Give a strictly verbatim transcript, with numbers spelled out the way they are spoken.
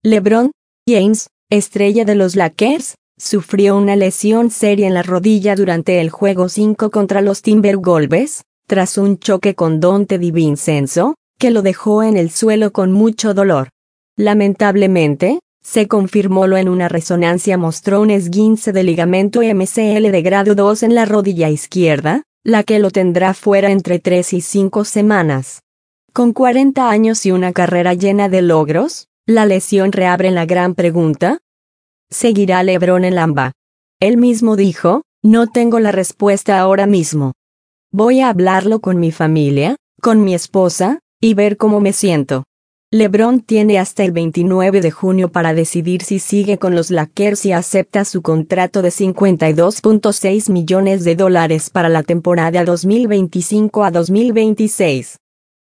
LeBron James, estrella de los Lakers, sufrió una lesión seria en la rodilla durante el Juego cinco contra los Timberwolves, tras un choque con Donte DiVincenzo, que lo dejó en el suelo con mucho dolor. Lamentablemente, se confirmó lo en una resonancia mostró un esguince de ligamento M C L de grado dos en la rodilla izquierda, la que lo tendrá fuera entre tres y cinco semanas. Con cuarenta años y una carrera llena de logros, la lesión reabre la gran pregunta: ¿seguirá LeBron en la N B A? Él mismo dijo: no tengo la respuesta ahora mismo. Voy a hablarlo con mi familia, con mi esposa, y ver cómo me siento. LeBron tiene hasta el veintinueve de junio para decidir si sigue con los Lakers y acepta su contrato de cincuenta y dos punto seis millones de dólares para la temporada dos mil veinticinco a dos mil veintiséis.